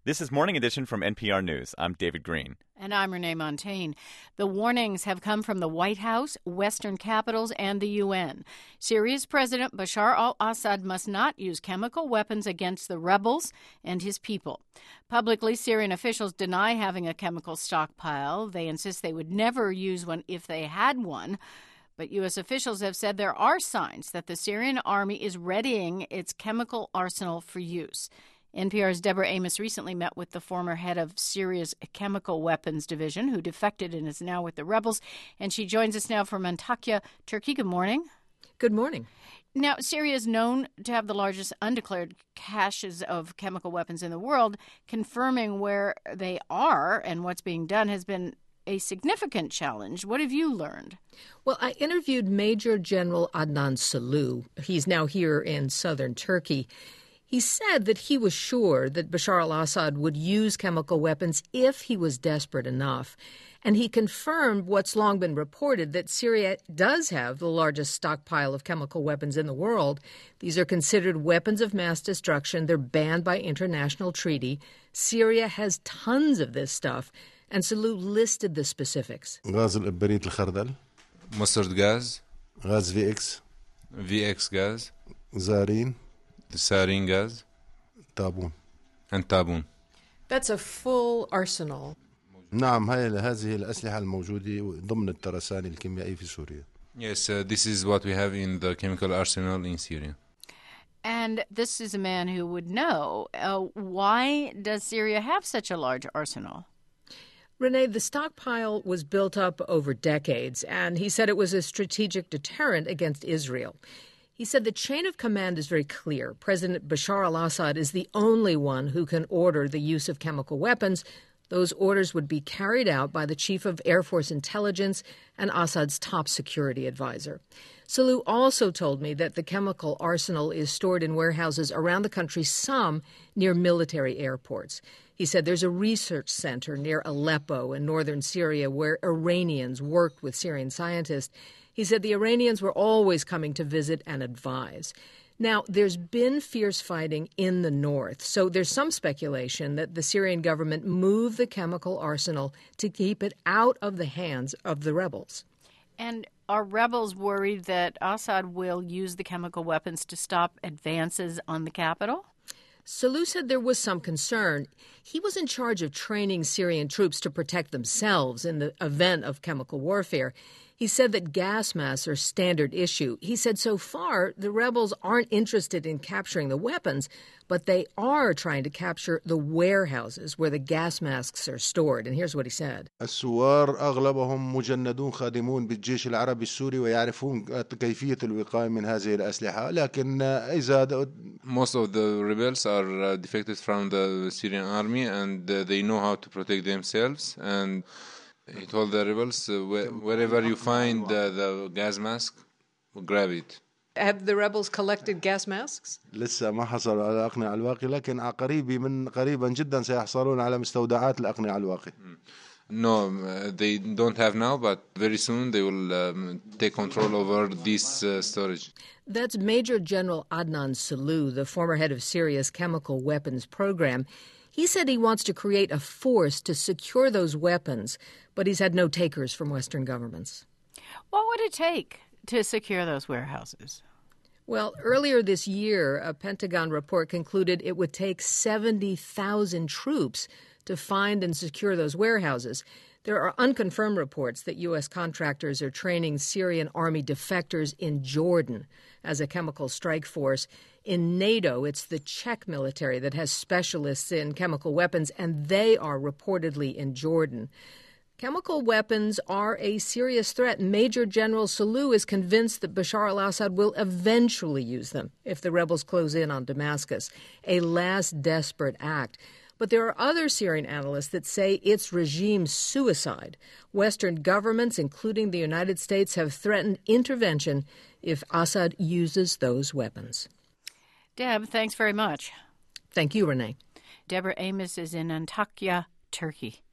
This is Morning Edition from NPR News. I'm David Green. And I'm Renee Montagne. The warnings have come from the White House, Western capitals, and the UN. Syria's President Bashar al-Assad must not use chemical weapons against the rebels and his people. Publicly, Syrian officials deny having a chemical stockpile. They insist they would never use one if they had one. But U.S. officials have said there are signs that the Syrian army is readying its chemical arsenal for use. NPR's Deborah Amos recently met with the former head of Syria's Chemical Weapons Division, who defected and is now with the rebels. And she joins us now from Antakya, Turkey. Good morning. Good morning. Now, Syria is known to have the largest undeclared caches of chemical weapons in the world. Confirming where they are and what's being done has been a significant challenge. What have you learned? Well, I interviewed Major General Adnan Salu. He's now here in southern Turkey. He said that he was sure that Bashar al-Assad would use chemical weapons if he was desperate enough. And he confirmed what's long been reported, that Syria does have the largest stockpile of chemical weapons in the world. These are considered weapons of mass destruction. They're banned by international treaty. Syria has tons of this stuff. And Salu listed the specifics. غاز الإبريت الخردل. Mustard gas. غاز VX. VX gas. زارين. The sarin gas. تابون. And tabun. That's a full arsenal. نعم هذه الأسلحة الموجودة ضمن الترسانة الكيميائية في سوريا. Yes, this is what we have in the chemical arsenal in Syria. And this is a man who would know. Why does Syria have such a large arsenal? Renee, the stockpile was built up over decades, and he said it was a strategic deterrent against Israel. He said the chain of command is very clear. President Bashar al-Assad is the only one who can order the use of chemical weapons. Those orders would be carried out by the chief of Air Force intelligence and Assad's top security advisor. Salu also told me that the chemical arsenal is stored in warehouses around the country, some near military airports. He said there's a research center near Aleppo in northern Syria where Iranians worked with Syrian scientists. He said the Iranians were always coming to visit and advise. Now, there's been fierce fighting in the north, so there's some speculation that the Syrian government moved the chemical arsenal to keep it out of the hands of the rebels. And are rebels worried that Assad will use the chemical weapons to stop advances on the capital? Salu said there was some concern. He was in charge of training Syrian troops to protect themselves in the event of chemical warfare. He said that gas masks are standard issue. He said so far the rebels aren't interested in capturing the weapons, but they are trying to capture the warehouses where the gas masks are stored. And here's what he said. الثوار أغلبهم مجندون خادمون بالجيش العربي السوري ويعرفون كيفية الوقاية من هذه الأسلحة لكن إذا Most of the rebels are defected from the Syrian army, and they know how to protect themselves. And he told the rebels, wherever you find the gas mask, grab it. Have the rebels collected gas masks? لسه ما حصلوا على الأقنعة الواقية لكن قريبا جدا سيحصلون على مستودعات الأقنعة الواقية. No, they don't have now, but very soon they will take control over this storage. That's Major General Adnan Salu, the former head of Syria's chemical weapons program. He said he wants to create a force to secure those weapons, but he's had no takers from Western governments. What would it take to secure those warehouses? Well, earlier this year, a Pentagon report concluded it would take 70,000 troops to find and secure those warehouses. There are unconfirmed reports that U.S. contractors are training Syrian army defectors in Jordan as a chemical strike force. In NATO, it's the Czech military that has specialists in chemical weapons, and they are reportedly in Jordan. Chemical weapons are a serious threat. Major General Salu is convinced that Bashar al-Assad will eventually use them if the rebels close in on Damascus, a last desperate act. But there are other Syrian analysts that say it's regime suicide. Western governments, including the United States, have threatened intervention if Assad uses those weapons. Deb, thanks very much. Thank you, Renee. Deborah Amos is in Antakya, Turkey.